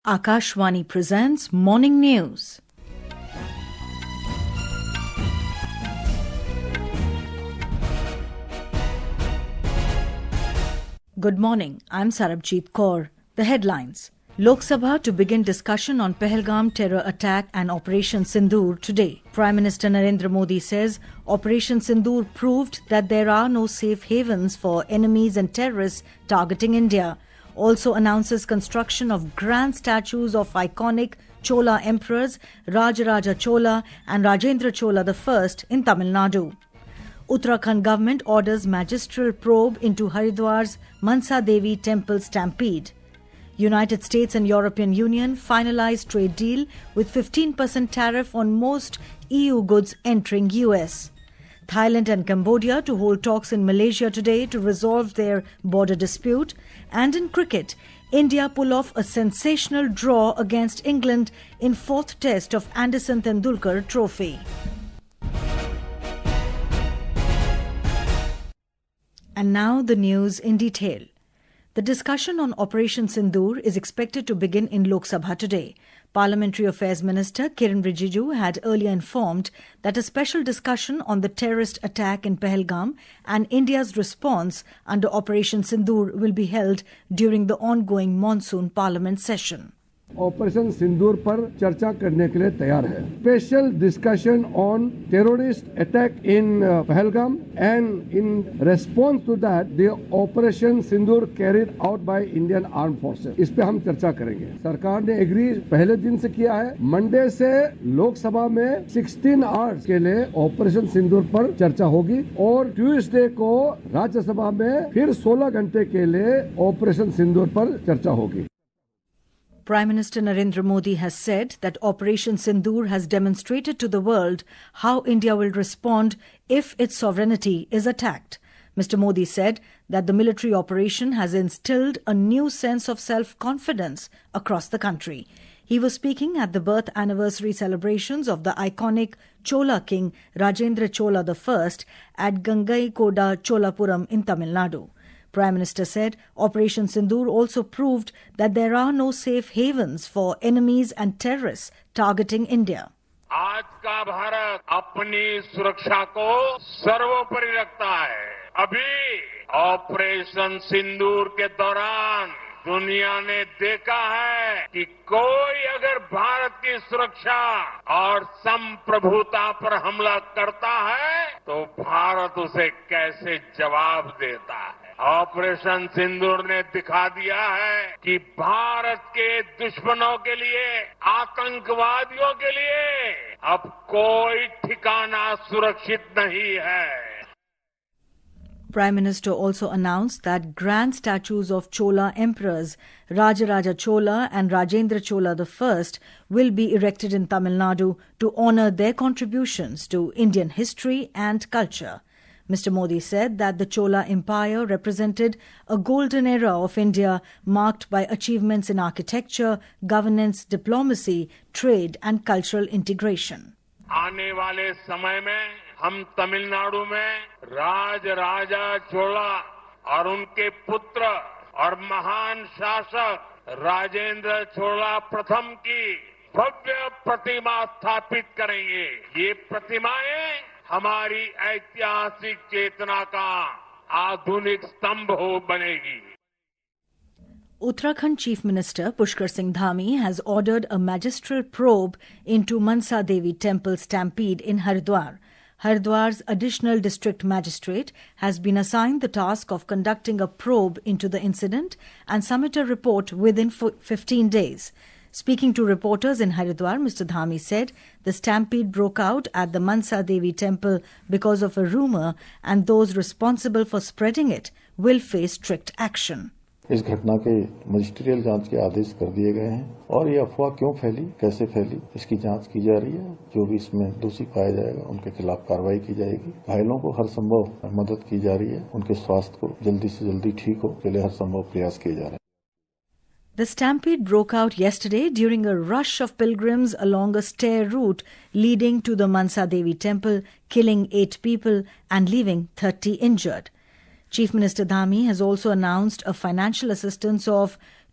Akashvani presents Morning News. Good morning, I'm Sarabjit Kaur. The headlines. Lok Sabha to begin discussion on Pahalgam terror attack and Operation Sindoor today. Prime Minister Narendra Modi says Operation Sindoor proved that there are no safe havens for enemies and terrorists targeting India. Also announces construction of grand statues of iconic Chola emperors Rajaraja Chola and Rajendra Chola I in Tamil Nadu. Uttarakhand government orders magistral probe into Haridwar's Mansa Devi temple stampede. United States and European Union finalized trade deal with 15% tariff on most EU goods entering US. Thailand and Cambodia to hold talks in Malaysia today to resolve their border dispute. And in cricket, India pull off a sensational draw against England in fourth test of Anderson Tendulkar Trophy. And now the news in detail. The discussion on Operation Sindoor is expected to begin in Lok Sabha today. Parliamentary Affairs Minister Kiren Rijiju had earlier informed that a special discussion on the terrorist attack in Pahalgam and India's response under Operation Sindoor will be held during the ongoing monsoon parliament session. Operation Sindoor पर चर्चा करने के लिए तैयार है. Special discussion on terrorist attack in Pahalgam and in response to that the operation Sindoor carried out by Indian arm forces. इस पे हम चर्चा करेंगे. सरकार ने एग्री पहले दिन से किया है. मंडे से लोकसभा में 16 आवर्स के लिए ऑपरेशन सिंदूर पर चर्चा होगी और ट्यूसडे को राज्यसभा में फिर 16 घंटे के लिए ऑपरेशन सिंदूर पर चर्चा होगी. Prime Minister Narendra Modi has said that Operation Sindoor has demonstrated to the world how India will respond if its sovereignty is attacked. Mr. Modi said that the military operation has instilled a new sense of self-confidence across the country. He was speaking at the birth anniversary celebrations of the iconic Chola king Rajendra Chola I at Gangaikoda Cholapuram in Tamil Nadu. Prime Minister said Operation Sindoor also proved that there are no safe havens for enemies and terrorists targeting India. आज का भारत अपनी सुरक्षा को सर्वोपरि रखता है. अभी operation सिंदूर के दौरान दुनिया ने देखा है कि कोई अगर भारत की सुरक्षा और संप्रभुता पर हमला करता है तो भारत उसे कैसे जवाब देता है. ऑपरेशन सिंदूर ने दिखा दिया है कि भारत के दुश्मनों के लिए, आतंकवादियों के लिए अब कोई ठिकाना सुरक्षित नहीं है. Prime Minister also announced that grand statues of Chola emperors Rajaraja Chola and Rajendra Chola I will be erected in Tamil Nadu to honour their contributions to Indian history and culture. Mr. Modi said that the Chola Empire represented a golden era of India marked by achievements in architecture, governance, diplomacy, trade and cultural integration. आने वाले समय में हम तमिलनाडु में राजराजा चोला और उनके पुत्र और महान शासक राजेंद्र चोला प्रथम की भव्य प्रतिमा स्थापित करेंगे. ये प्रतिमाएं हमारी ऐतिहासिक चेतना का आधुनिक स्तंभ बनेगी. Uttarakhand Chief Minister Pushkar Singh Dhami has ordered a magistral probe into Mansa Devi temple stampede in Haridwar. Haridwar's additional district magistrate has been assigned the task of conducting a probe into the incident and submit a report within 15 days. Speaking to reporters in Haridwar, Mr. Dhami said the stampede broke out at the Mansa Devi temple because of a rumour and those responsible for spreading it will face strict action. इस घटना के magisterial जांच के आदेश कर दिए गए हैं और ये अफवाह क्यों फैली, कैसे फैली, इसकी जांच की जा रही है. जो भी इसमें दोषी पाया जाएगा उनके खिलाफ कार्रवाई की जाएगी. घायलों को हर संभव मदद की जा रही है. उनके स्वास्थ्य को जल्दी से जल्दी ठीक हो के लिए हर संभव प्रयास किए जा रहे हैं. The stampede broke out yesterday during a rush of pilgrims along a stair route leading to the Mansa Devi temple, killing 8 people and leaving 30 injured. Chief Minister Dhami has also announced a financial assistance of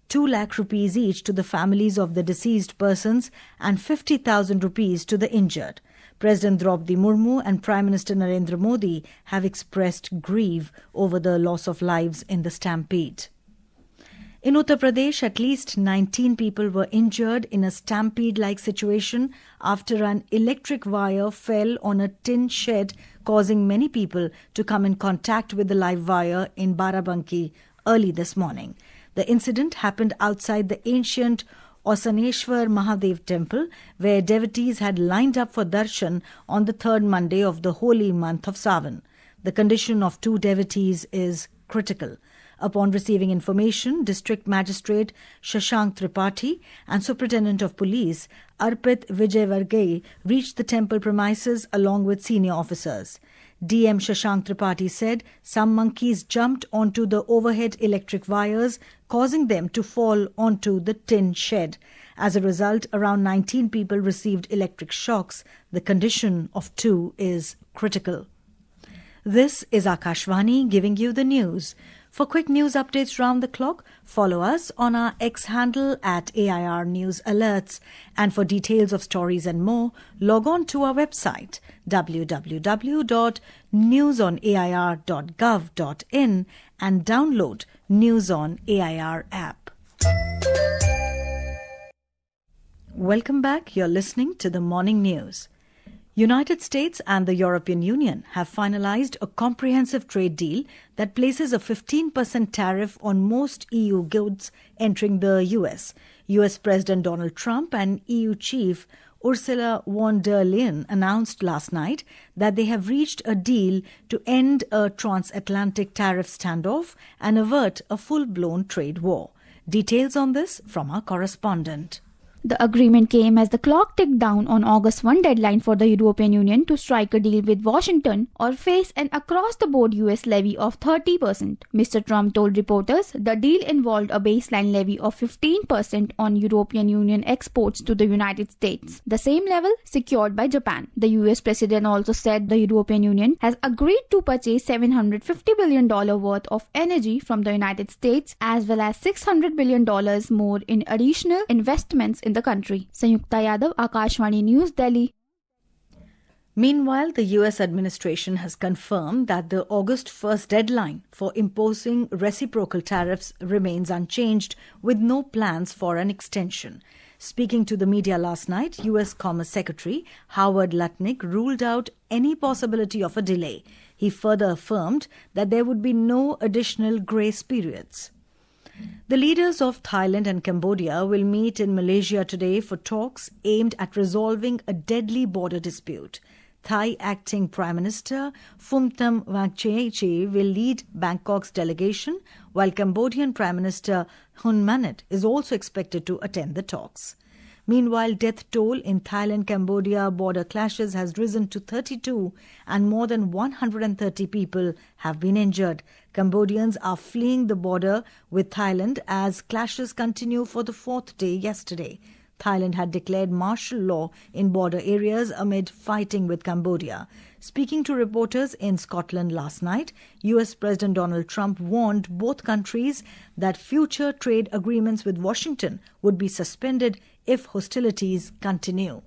2 lakh rupees each to the families of the deceased persons and 50,000 rupees to the injured. President Draupadi Murmu and Prime Minister Narendra Modi have expressed grief over the loss of lives in the stampede. In Uttar Pradesh, at least 19 people were injured in a stampede-like situation after an electric wire fell on a tin shed, causing many people to come in contact with the live wire in Barabanki early this morning. The incident happened outside the ancient Osaneshwar Mahadev temple, where devotees had lined up for darshan on the third Monday of the holy month of Sawan. The condition of 2 devotees is critical. Upon receiving information, District Magistrate Shashank Tripathi and Superintendent of Police Arpit Vijayvargai reached the temple premises along with senior officers. DM Shashank Tripathi said some monkeys jumped onto the overhead electric wires, causing them to fall onto the tin shed. As a result, around 19 people received electric shocks. The condition of 2 is critical. This is Akashvani giving you the news. For quick news updates round the clock, follow us on our X handle at AIR News Alerts. And for details of stories and more, log on to our website www.newsonair.gov.in and download News on AIR app. Welcome back. You're listening to the Morning News. United States and the European Union have finalized a comprehensive trade deal that places a 15% tariff on most EU goods entering the US. US President Donald Trump and EU Chief Ursula von der Leyen announced last night that they have reached a deal to end a transatlantic tariff standoff and avert a full-blown trade war. Details on this from our correspondent. The agreement came as the clock ticked down on August 1 deadline for the European Union to strike a deal with Washington or face an across-the-board US levy of 30%. Mr. Trump told reporters the deal involved a baseline levy of 15% on European Union exports to the United States, the same level secured by Japan. The US president also said the European Union has agreed to purchase $750 billion worth of energy from the United States as well as $600 billion more in additional investments in the country. Sanyukta Yadav, Akashvani News, Delhi. Meanwhile, the US administration has confirmed that the August 1st deadline for imposing reciprocal tariffs remains unchanged, with no plans for an extension. Speaking to the media last night, US Commerce Secretary Howard Lutnick ruled out any possibility of a delay. He further affirmed that there would be no additional grace periods. The leaders of Thailand and Cambodia will meet in Malaysia today for talks aimed at resolving a deadly border dispute. Thai Acting Prime Minister Phumtham Wangchayachai will lead Bangkok's delegation, while Cambodian Prime Minister Hun Manet is also expected to attend the talks. Meanwhile, death toll in Thailand-Cambodia border clashes has risen to 32 and more than 130 people have been injured. Cambodians are fleeing the border with Thailand as clashes continue for the 4th day yesterday. Thailand had declared martial law in border areas amid fighting with Cambodia. Speaking to reporters in Scotland last night, US President Donald Trump warned both countries that future trade agreements with Washington would be suspended if hostilities continue.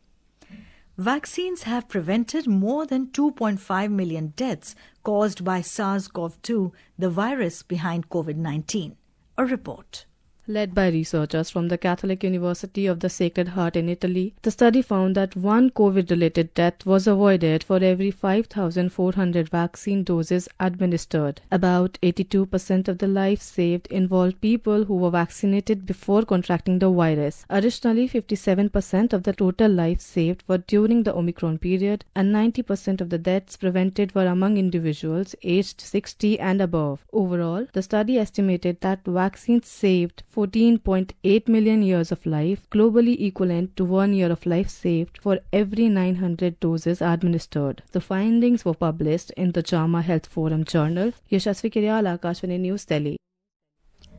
Vaccines have prevented more than 2.5 million deaths caused by SARS-CoV-2, the virus behind COVID-19. A report. Led by researchers from the Catholic University of the Sacred Heart in Italy, the study found that one COVID-related death was avoided for every 5,400 vaccine doses administered. About 82% of the lives saved involved people who were vaccinated before contracting the virus. Additionally, 57% of the total lives saved were during the Omicron period, and 90% of the deaths prevented were among individuals aged 60 and above. Overall, the study estimated that vaccines saved 14.8 million years of life, globally equivalent to 1 year of life saved for every 900 doses administered. The findings were published in the JAMA Health Forum Journal. Yashasvi Kiryal, Akashvani News, Delhi.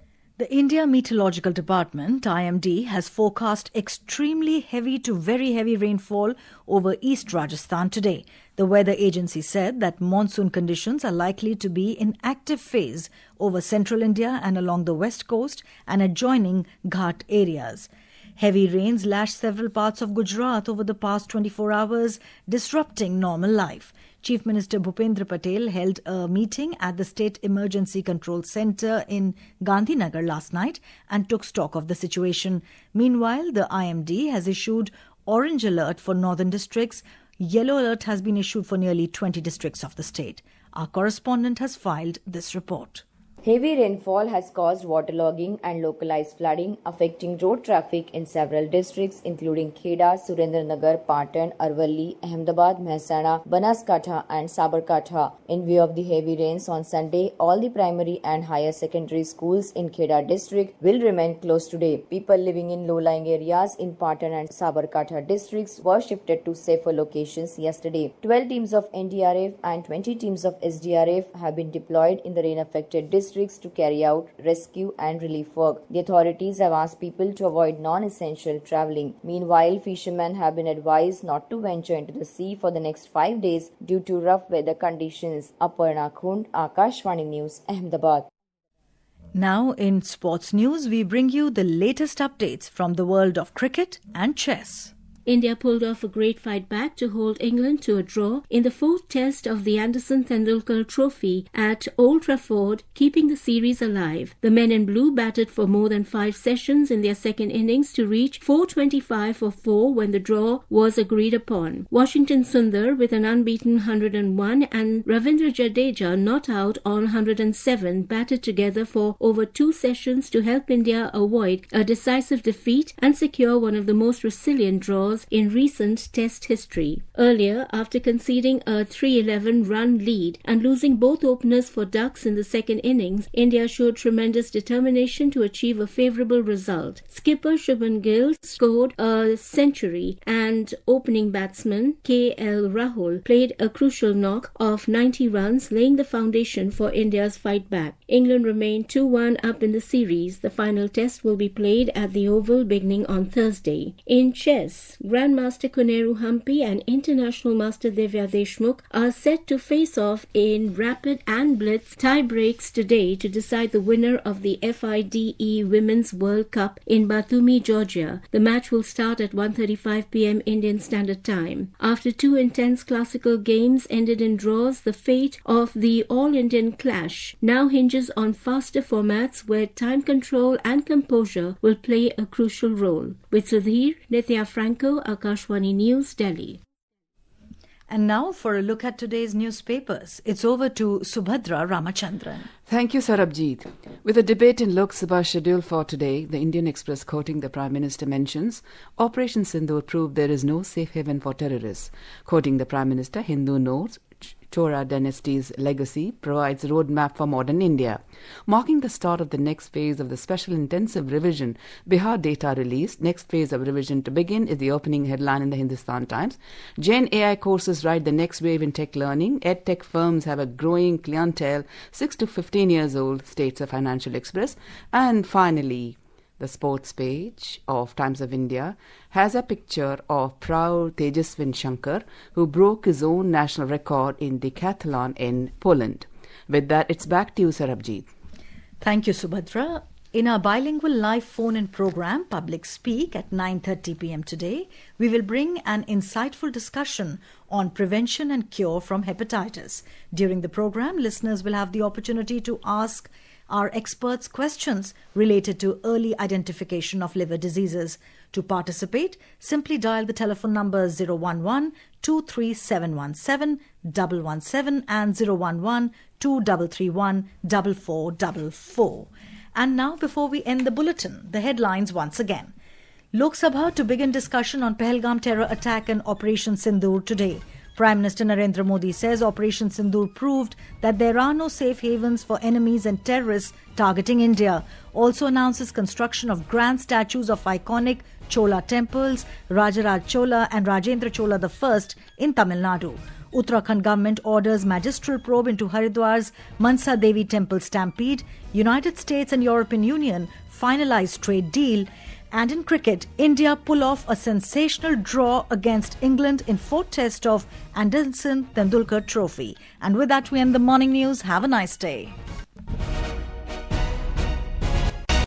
The India Meteorological Department, IMD, has forecast extremely heavy to very heavy rainfall over East Rajasthan today. The weather agency said that monsoon conditions are likely to be in active phase over central India and along the west coast and adjoining Ghat areas. Heavy rains lashed several parts of Gujarat over the past 24 hours, disrupting normal life. Chief Minister Bhupendra Patel held a meeting at the State Emergency Control Centre in Gandhinagar last night and took stock of the situation. Meanwhile, the IMD has issued orange alert for northern districts. Yellow alert has been issued for nearly 20 districts of the state. Our correspondent has filed this report. Heavy rainfall has caused waterlogging and localized flooding, affecting road traffic in several districts including Kheda, Surendranagar, Patan, Arvalli, Ahmedabad, Mehsana, Banaskantha and Sabarkantha. In view of the heavy rains on Sunday, all the primary and higher secondary schools in Kheda district will remain closed today. People living in low-lying areas in Patan and Sabarkantha districts were shifted to safer locations yesterday. 12 teams of NDRF and 20 teams of SDRF have been deployed in the rain-affected districts to carry out rescue and relief work. The authorities have asked people to avoid non-essential travelling. Meanwhile, fishermen have been advised not to venture into the sea for the next 5 days due to rough weather conditions. Aparna Khund, Akashvani News, Ahmedabad. Now in sports news, we bring you the latest updates from the world of cricket and chess. India pulled off a great fight back to hold England to a draw in the fourth test of the Anderson Tendulkar Trophy at Old Trafford, keeping the series alive. The men in blue batted for more than 5 sessions in their second innings to reach 425 for 4 when the draw was agreed upon. Washington Sundar with an unbeaten 101 and Ravindra Jadeja not out on 107 batted together for over 2 sessions to help India avoid a decisive defeat and secure one of the most resilient draws in recent Test history. Earlier, after conceding a 311 run lead and losing both openers for ducks in the second innings, India showed tremendous determination to achieve a favourable result. Skipper Shubman Gill scored a century and opening batsman KL Rahul played a crucial knock of 90 runs, laying the foundation for India's fight back. England remained 2-1 up in the series. The final test will be played at the Oval beginning on Thursday. In chess, Grandmaster Koneru Hampi and International Master Devya Deshmukh are set to face off in rapid and blitz tie-breaks today to decide the winner of the FIDE Women's World Cup in Batumi, Georgia. The match will start at 1:35 p.m. Indian Standard Time. After 2 intense classical games ended in draws, the fate of the All-Indian Clash now hinges on faster formats where time control and composure will play a crucial role. With Sudhir, Nithya Franco, Akashvani News, Delhi. And now for a look at today's newspapers. It's over to Subhadra Ramachandran. Thank you, Sarabjit. With a debate in Lok Sabha scheduled for today, the Indian Express quoting the Prime Minister mentions, Operation Sindoor proved there is no safe haven for terrorists. Quoting the Prime Minister, Hindu notes, Chora dynasty's legacy provides a roadmap for modern India. Marking the start of the next phase of the special intensive revision, Bihar data released. Next phase of revision to begin is the opening headline in the Hindustan Times. Gen AI courses ride the next wave in tech learning. EdTech firms have a growing clientele, 6 to 15 years old, states a Financial Express. And finally, the sports page of Times of India has a picture of proud Tejaswin Shankar, who broke his own national record in decathlon in Poland. With that, it's back to you, Sarabjit. Thank you, Subhadra. In our bilingual live phone-in program, Public Speak, at 9:30 p.m. today, we will bring an insightful discussion on prevention and cure from hepatitis. During the program, listeners will have the opportunity to ask our experts questions related to early identification of liver diseases. To participate, simply dial the telephone number 011-23717-117 and 011-2331-4444. And now, before we end the bulletin, the headlines once again. Lok Sabha to begin discussion on Pahalgam terror attack and Operation Sindoor today. Prime Minister Narendra Modi says Operation Sindoor proved that there are no safe havens for enemies and terrorists targeting India. Also announces construction of grand statues of iconic Chola temples, Rajaraj Chola and Rajendra Chola I in Tamil Nadu. Uttarakhand government orders magistral probe into Haridwar's Mansa Devi temple stampede. United States and European Union finalize trade deal. And in cricket, India pull off a sensational draw against England in fourth test of Anderson Tendulkar Trophy. And with that, we end the morning news. Have a nice day.